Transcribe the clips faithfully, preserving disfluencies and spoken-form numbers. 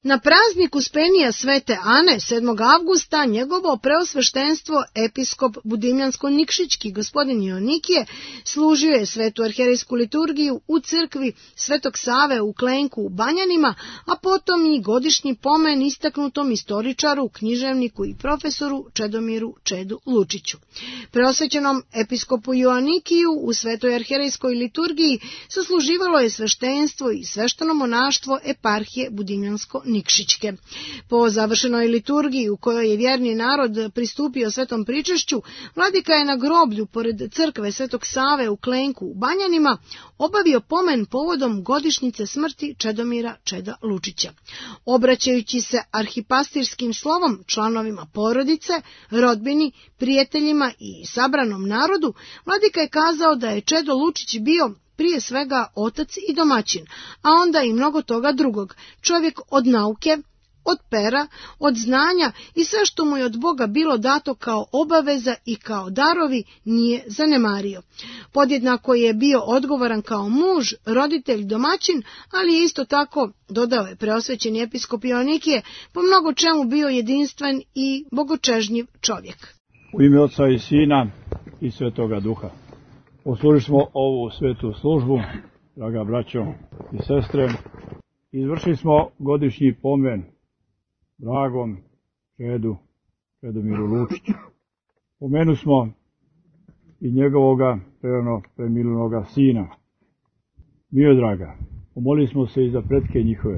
Na praznik Uspenija Svete Ane, sedmog avgusta, njegovo preosveštenstvo episkop Budimljansko-Nikšićki gospodin Joanikije služio je svetu arherejsku liturgiju u crkvi Svetog Save u Klenku u Banjanima, a potom i godišnji pomen istaknutom istoričaru, književniku i profesoru Čedomiru Čedu Lučiću. Preosvećenom episkopu Joanikiju u svetoj arherejskoj liturgiji sasluživalo je sveštenstvo i svešteno monaštvo eparhije Budimljansko-Nikšićke. Nikšićke. Po završenoj liturgiji u kojoj je vjerni narod pristupio svetom pričešću, vladika je na groblju pored crkve Svetog Save u Klenku u Banjanima obavio pomen povodom godišnjice smrti Čedomira Čeda Lučića. Obraćajući se arhipastirskim slovom članovima porodice, rodbini, prijateljima i sabranom narodu, vladika je kazao da je Čedo Lučić bio prije svega otac i domaćin, a onda i mnogo toga drugog, čovjek od nauke, od pera, od znanja i sve što mu je od Boga bilo dato kao obaveza i kao darovi nije zanemario. Podjednako je bio odgovoran kao muž, roditelj, domaćin, ali je isto tako, dodao je preosvećeni episkop Joanikije, po mnogo čemu bio jedinstven i bogočežnjiv čovjek. U ime Oca i Sina i Svetoga Duha. Odslužili smo ovu svetu službu, draga braćo i sestre, izvršili smo godišnji pomen dragom Čedu, Čedomiru Lučiću. Pomenu smo i njegovoga prerano preminuloga sina, Miodraga. Pomolili smo se i za pretke njihove.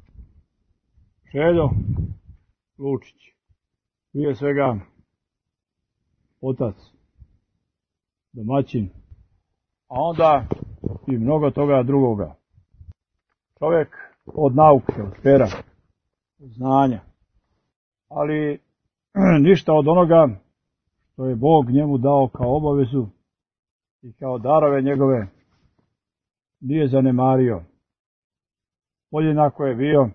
Čedo Lučić, prije svega otac, domaćin, a onda i mnogo toga drugoga. Čovjek od nauke, od pera, od znanja, ali ništa od onoga što je Bog njemu dao kao obavezu i kao darove njegove nije zanemario. Podjednako je bio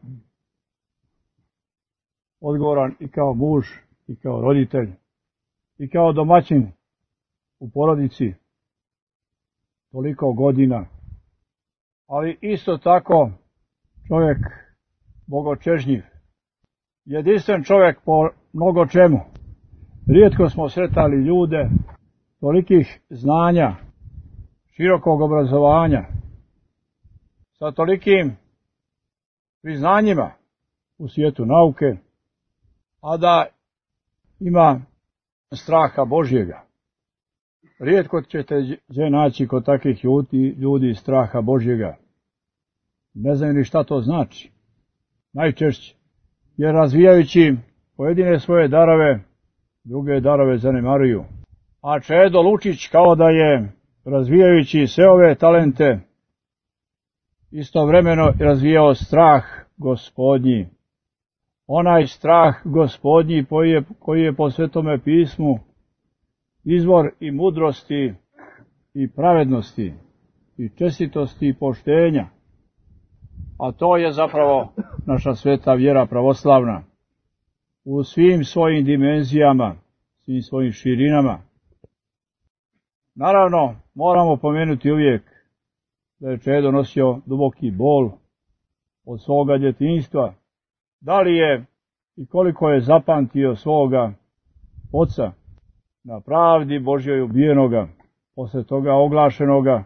odgovoran i kao muž, i kao roditelj, i kao domaćin u porodici toliko godina, ali isto tako čovjek bogočežnjiv, jedinstven čovjek po mnogo čemu. Rijetko smo sretali ljude tolikih znanja, širokog obrazovanja, sa tolikim priznanjima u svijetu nauke, a da ima straha Božjega. Rijetko ćete naći kod takvih ljudi, ljudi straha Božjega. Ne znaju ni šta to znači. Najčešće, jer razvijajući pojedine svoje darove, druge darove zanemaruju. A Čedo Lučić kao da je, razvijajući sve ove talente, istovremeno razvijao strah Gospodnji. Onaj strah Gospodnji koji je, koji je po Svetome pismu izvor i mudrosti i pravednosti i čestitosti i poštenja. A to je zapravo naša sveta vjera pravoslavna u svim svojim dimenzijama, svim svojim širinama. Naravno, moramo pomenuti uvijek da je Čedo nosio duboki bol od svoga djetinjstva. Da li je i koliko je zapamtio svoga oca na pravdi Božjoj ubijenoga, posle toga oglašenoga.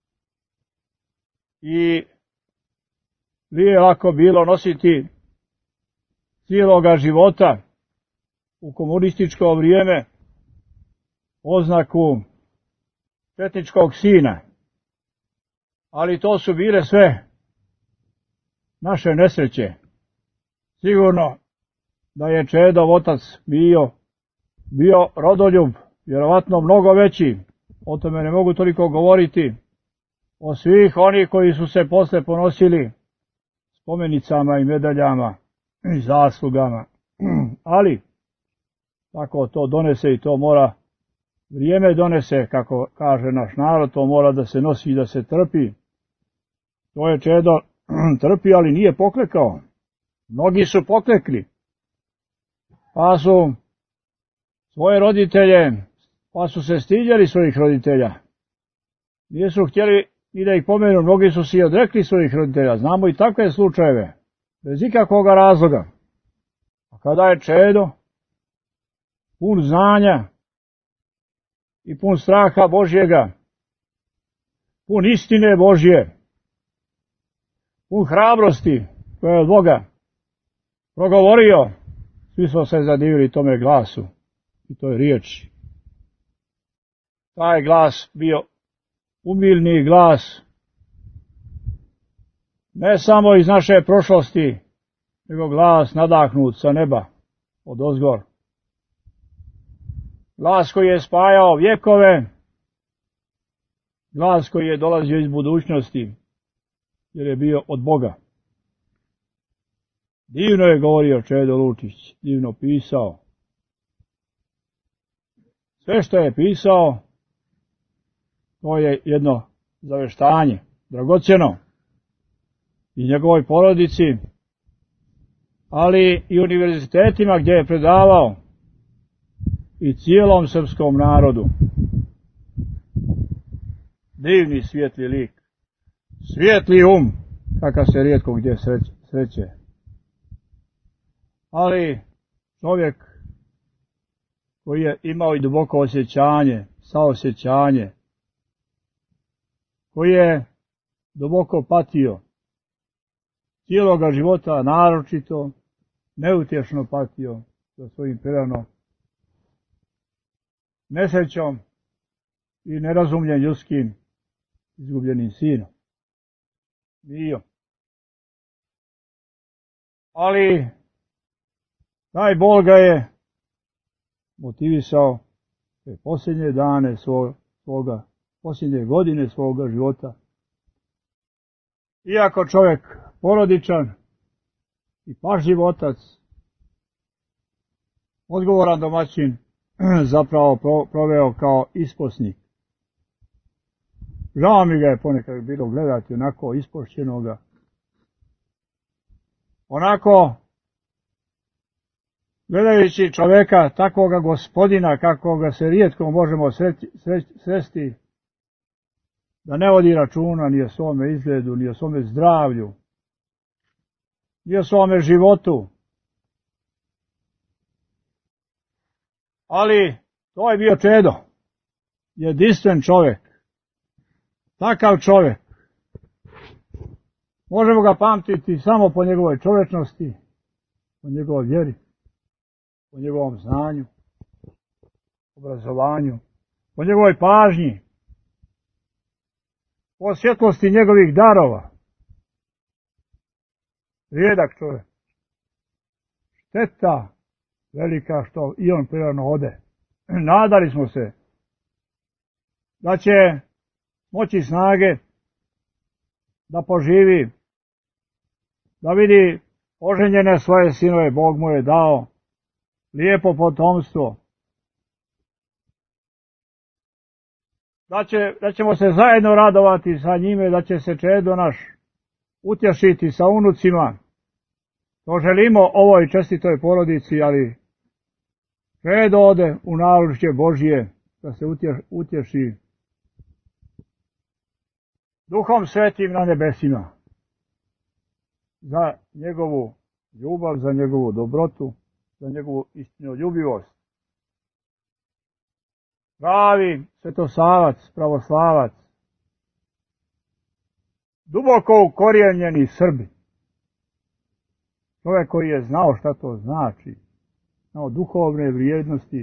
I nije lako bilo nositi cijeloga života u komunističko vrijeme oznaku četničkog sina. Ali to su bile sve naše nesreće. Sigurno da je Čedov otac bio, bio rodoljub, vjerovatno mnogo veći, o tome ne mogu toliko govoriti, o svih onih koji su se posle ponosili spomenicama i medaljama i zaslugama. Ali, tako to donese i to mora, vrijeme donese, kako kaže naš narod, to mora da se nosi i da se trpi. To je Čedo trpi, ali nije poklekao. Mnogi su poklekli, pa su svoje roditelje, pa su se stiđali svojih roditelja. Nisu htjeli ni da ih pomenu, mnogi su se i odrekli svojih roditelja. Znamo i takve slučajeve. bez ikakvog razloga. A kada je čedo pun znanja i pun straha Božjega, pun istine Božje, pun hrabrosti koja je od Boga progovorio, svi smo se zadivili tome glasu i toj riječi. Taj glas bio umilni glas, ne samo iz naše prošlosti, nego glas nadahnut sa neba, od ozgor. Glas koji je spajao vjekove, glas koji je dolazio iz budućnosti, jer je bio od Boga. Divno je govorio Čedo Lučić, divno pisao. Sve što je pisao, to je jedno zaveštanje, dragocjeno, i njegovoj porodici, ali i univerzitetima gdje je predavao, i cijelom srpskom narodu. Divni svijetli lik, svijetli um, kakav se rijetko gdje sreće. Ali čovjek koji je imao i duboko osjećanje, saosjećanje, koji je duboko patio, cijeloga života naročito, neutješno patio za svojim prerano nesrećom i nerazumljen ljudskim izgubljenim sinom. Bio. Ali taj bol ga je motivisao te posljednje dane svoga, posljednje godine svoga života. Iako čovjek porodičan i pažljiv otac, odgovoran domaćin, zapravo proveo kao isposnik. Žao mi ga je ponekad bilo gledati onako ispošćenoga, onako gledajući čovjeka, takvoga gospodina, kakvoga se rijetko možemo sresti, da ne vodi računa ni o svome izgledu, ni o svome zdravlju, ni o svome životu. Ali to je bio Čedo, jedinstven čovjek, takav čovjek. Možemo ga pamtiti samo po njegovoj čovječnosti, po njegovoj vjeri, po njegovom znanju, obrazovanju, po njegovoj pažnji, po svjetlosti njegovih darova. Rijedak čovjek. Šteta velika što i on prerano ode. Nadali smo se da će moći snage da poživi, da vidi oženjene svoje sinove, Bog mu je dao, lijepo potomstvo, da, će, da ćemo se zajedno radovati sa njime, da će se Čedo naš utješiti sa unucima. To želimo ovoj čestitoj porodici, ali Čedo ode u naručje Božje da se utješi Duhom Svetim na nebesima za njegovu ljubav, za njegovu dobrotu, za njegovu istinoljubivost. Pravi svetosavac, pravoslavac, duboko ukorijenjeni Srbi. Čovjek koji je znao šta to znači, znao duhovne vrijednosti,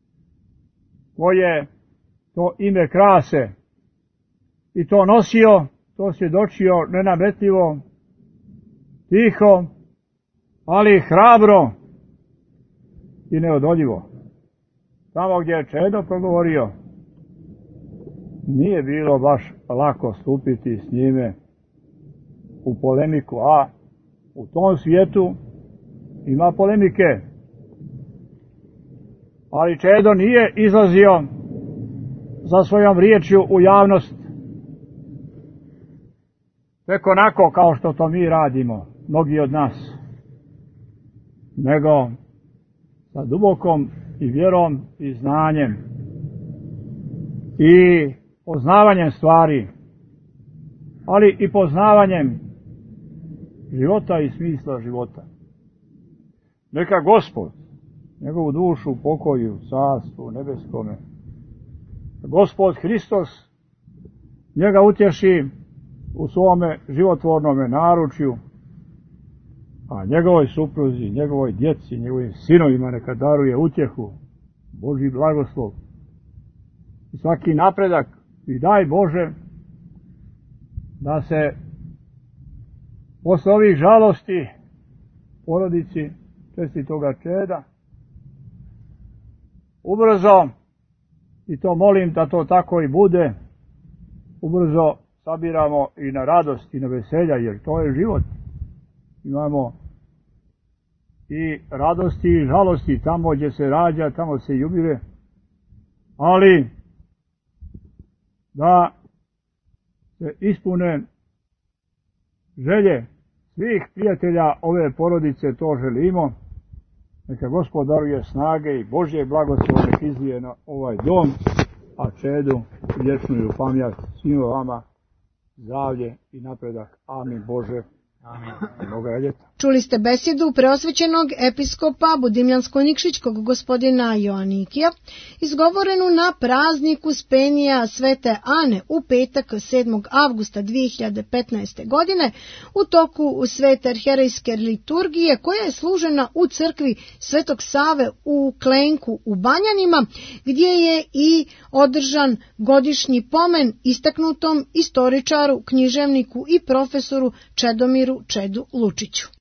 koje to ime krase, i to nosio, to svjedočio nenametljivo, tiho, ali hrabro i neodoljivo. Tamo gdje je Čedo progovorio, nije bilo baš lako stupiti s njime u polemiku, a u tom svijetu ima polemike. Ali Čedo nije izlazio za svojom riječju u javnost tek onako kao što to mi radimo, mnogi od nas, nego sa dubokom i vjerom i znanjem i poznavanjem stvari, ali i poznavanjem života i smisla života. Neka Gospod njegovu dušu upokoji u carstvu nebeskome. Gospod Hristos njega utješi u svome životvornome naručju, a njegovoj supruzi, njegovoj djeci, njegovim sinovima neka daruje utjehu, Božji blagoslov i svaki napredak. I daj Bože da se posle ovih žalosti porodici čestitoga čeda ubrzo, i to molim da to tako i bude, ubrzo sabiramo i na radost i na veselja, jer to je život. Imamo i radosti i žalosti tamo gdje se rađa, tamo se jubile, ali da se ispune želje svih prijatelja ove porodice, to želimo. Neka Gospod daruje snage i Božje blagoslove nek izlije na ovaj dom, a čedu vječnu pamjat svima vama, zdravlje i napredak. Amin Bože. Amin. Čuli ste besjedu preosvećenog episkopa Budimljansko-Nikšićkog gospodina Joanikija, izgovorenu na prazniku Spenija Svete Ane u petak sedmog avgusta dvije hiljade petnaeste. godine u toku svete arherejske liturgije koja je služena u crkvi Svetog Save u Klenku u Banjanima, gdje je i održan godišnji pomen istaknutom istoričaru, književniku i profesoru Čedomiru Čedu Lučiću.